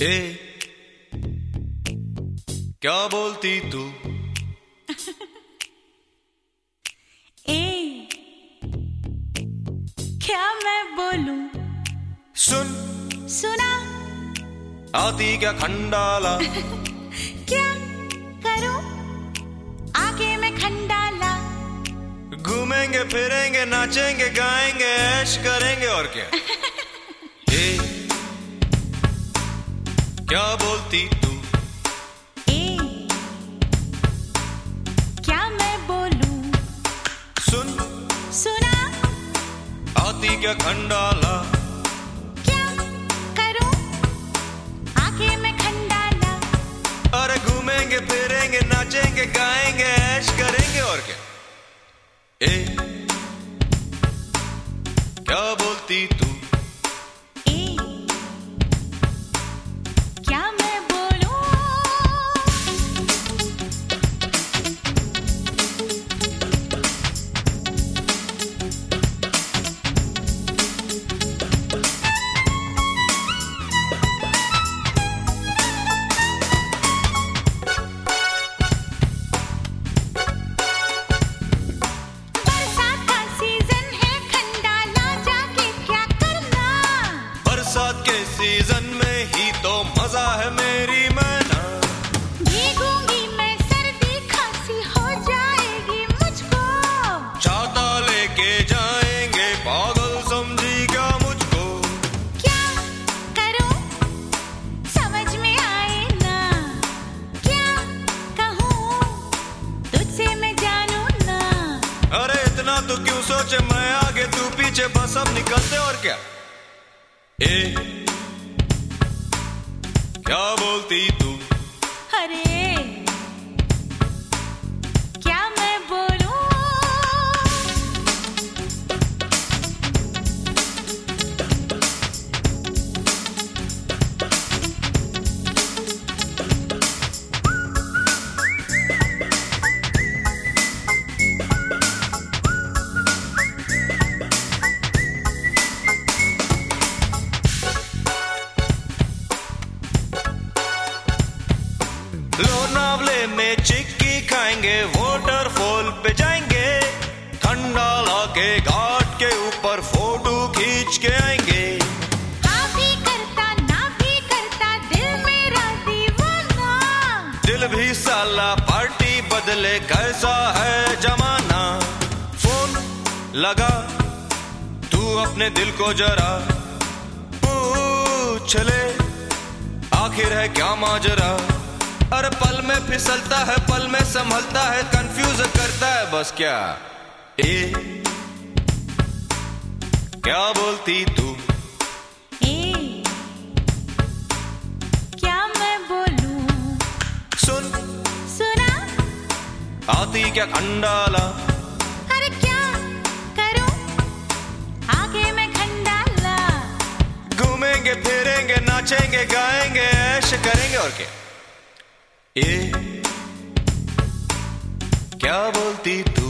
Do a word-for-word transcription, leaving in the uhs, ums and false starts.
ए, क्या बोलती तू? ए, क्या मैं बोलूं? सुन सुना? आती क्या खंडाला? क्या करूं? आगे मैं खंडाला। घूमेंगे फिरेंगे नाचेंगे गाएंगे ऐश करेंगे और क्या। ए, क्या बोलती तू? ए, क्या मैं बोलूं? सुन सुना? आती क्या खंडाला? क्या करूं? आगे मैं खंडाला। अरे घूमेंगे फिरेंगे नाचेंगे गाएंगे ऐश करेंगे और क्या। ए, क्या बोलती तू? ए, क्या मैं बोलूं? बरसात का सीजन है, खंडाला जाके क्या करना? बरसात के सीजन में ही तो मजा है मेरी मैना। भीगूंगी मैं, सर्दी खांसी हो जाएगी मुझको। छाता लेके जाएंगे पागल समझी क्या मुझको। क्या करूं? समझ में आए ना। क्या कहूं? तुझसे मैं जानूं ना। अरे इतना तो क्यों सोचे, मैं आगे तू पीछे बस अब निकलते और क्या। ए, क्या बोलती तू? अरे, क्या मैं बोलूं? लोनावले में चिक्की खाएंगे वाटरफॉल पे जाएंगे। खंडाला के घाट के ऊपर फोटो खींच के आएंगे। हाँ भी करता ना भी करता दिल मेरा दीवाना। दिल भी साला पार्टी बदले कैसा है जमाना। फोन लगा तू अपने दिल को जरा पूछ ले आखिर है क्या माजरा। अरे पल में फिसलता है पल में संभलता है कंफ्यूज करता है बस क्या। ए, क्या बोलती तू? ए, क्या मैं बोलूं? सुन सुना? आती क्या खंडाला? अरे क्या करूं? आगे मैं खंडाला। घूमेंगे फिरेंगे नाचेंगे गाएंगे ऐश करेंगे और क्या। ए, क्या बोलती तू?